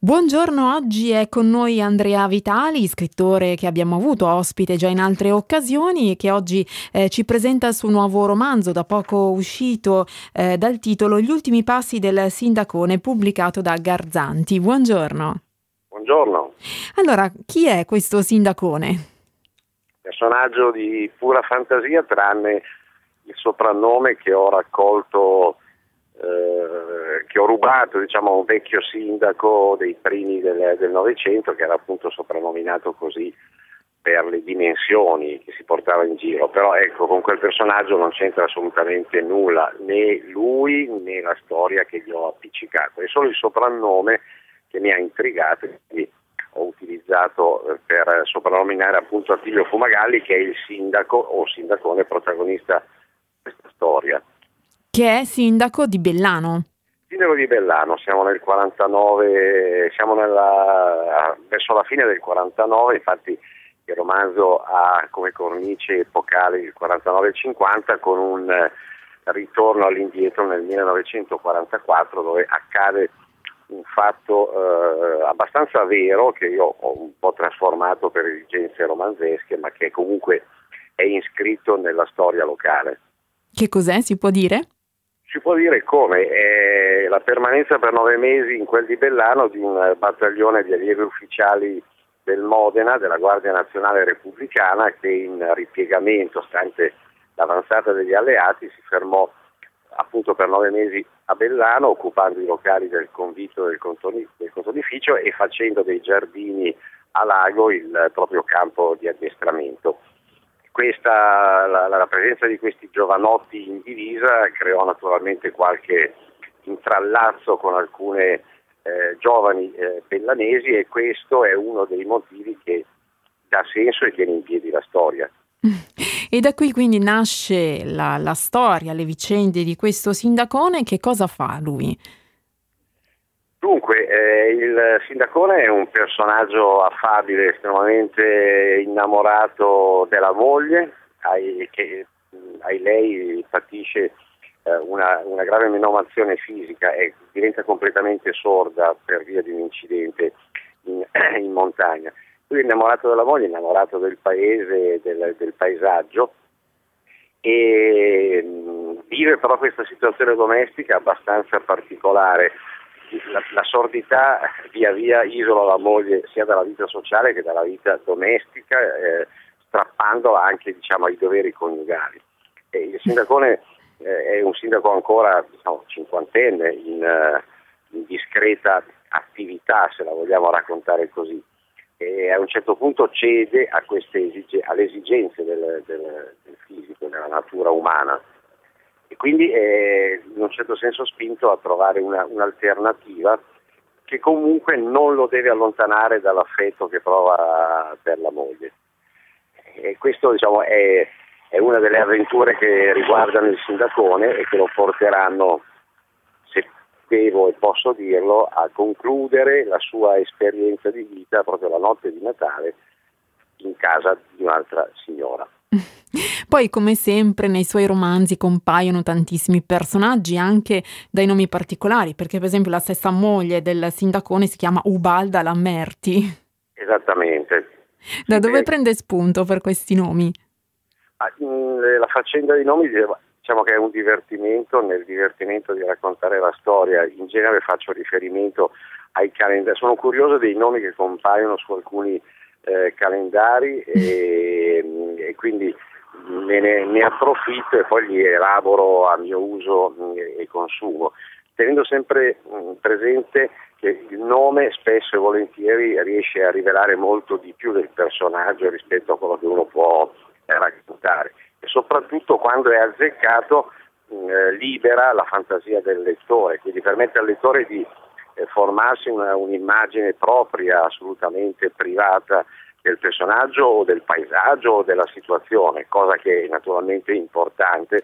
Buongiorno, oggi è con noi Andrea Vitali, scrittore che abbiamo avuto ospite già in altre occasioni e che oggi ci presenta il suo nuovo romanzo da poco uscito dal titolo Gli ultimi passi del Sindacone, pubblicato da Garzanti. Buongiorno. Buongiorno, Allora, chi è questo Sindacone? personaggio di pura fantasia tranne il soprannome che ho raccolto, che ho rubato a un vecchio sindaco dei primi del Novecento che era appunto soprannominato così per le dimensioni che si portava in giro, però ecco, con quel personaggio non c'entra assolutamente nulla, né lui né la storia che gli ho appiccicato, è solo il soprannome che mi ha intrigato e quindi ho utilizzato per soprannominare appunto Attilio Fumagalli, che è il sindaco o sindacone protagonista di questa storia. Che è sindaco di Bellano. Sindaco di Bellano, siamo nel 49, siamo verso la fine del 49, infatti il romanzo ha come cornice epocale il 49-50 con un ritorno all'indietro nel 1944 dove accade un fatto abbastanza vero che io ho un po' trasformato per esigenze romanzesche ma che comunque è iscritto nella storia locale. Che cos'è, si può dire? Si può dire come la permanenza per 9 mesi in quel di Bellano di un battaglione di allievi ufficiali del Modena, della Guardia Nazionale Repubblicana, che in ripiegamento, stante l'avanzata degli alleati, si fermò appunto per 9 mesi a Bellano, occupando i locali del convitto del contonificio e facendo dei giardini a lago il proprio campo di addestramento. La presenza di questi giovanotti in divisa creò naturalmente qualche intrallazzo con alcune giovani bellanesi e questo è uno dei motivi che dà senso e tiene in piedi la storia. E da qui quindi nasce la storia, le vicende di questo sindacone. Che cosa fa lui? Dunque, il sindacone è un personaggio affabile, estremamente innamorato della moglie, che lei patisce una grave menomazione fisica e diventa completamente sorda per via di un incidente in montagna. Lui è innamorato della moglie, innamorato del paese, del paesaggio e vive però questa situazione domestica abbastanza particolare. La sordità via via isola la moglie sia dalla vita sociale che dalla vita domestica, strappandola anche ai doveri coniugali. Il sindacone è un sindaco ancora cinquantenne, in discreta attività, se la vogliamo raccontare così, e a un certo punto cede a alle esigenze del fisico, della natura umana. E quindi è in un certo senso spinto a trovare un'alternativa che comunque non lo deve allontanare dall'affetto che prova per la moglie. E questo è una delle avventure che riguardano il sindacone e che lo porteranno, se devo e posso dirlo, a concludere la sua esperienza di vita proprio la notte di Natale in casa di un'altra signora. Poi, come sempre, nei suoi romanzi compaiono tantissimi personaggi, anche dai nomi particolari, perché per esempio la stessa moglie del sindacone si chiama Ubalda Lammerti. Esattamente. Da Sì, dove prende spunto per questi nomi? la faccenda dei nomi diciamo che è un divertimento, nel divertimento di raccontare la storia. In genere faccio riferimento ai calendari, sono curioso dei nomi che compaiono su alcuni calendari e quindi ne approfitto e poi li elaboro a mio uso e consumo, tenendo sempre presente che il nome spesso e volentieri riesce a rivelare molto di più del personaggio rispetto a quello che uno può raccontare e soprattutto quando è azzeccato libera la fantasia del lettore, quindi permette al lettore di formarsi un'immagine propria, assolutamente privata del personaggio o del paesaggio o della situazione, cosa che è naturalmente importante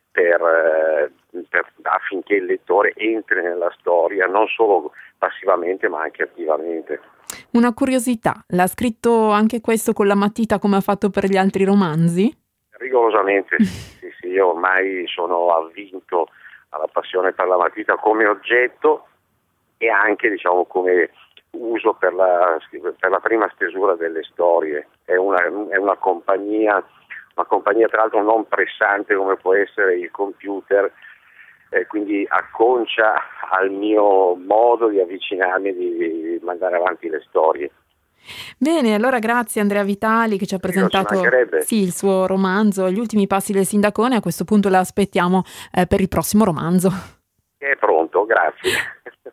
affinché il lettore entri nella storia non solo passivamente ma anche attivamente. Una curiosità, l'ha scritto anche questo con la matita come ha fatto per gli altri romanzi? Rigorosamente sì, io ormai sono avvinto alla passione per la matita come oggetto e anche come uso per la prima stesura delle storie. È una compagnia tra l'altro non pressante come può essere il computer, quindi acconcia al mio modo di avvicinarmi, di mandare avanti le storie. Bene, allora grazie Andrea Vitali che ci ha presentato il suo romanzo Gli ultimi passi del Sindacone. A questo punto la aspettiamo per il prossimo romanzo. È pronto, grazie.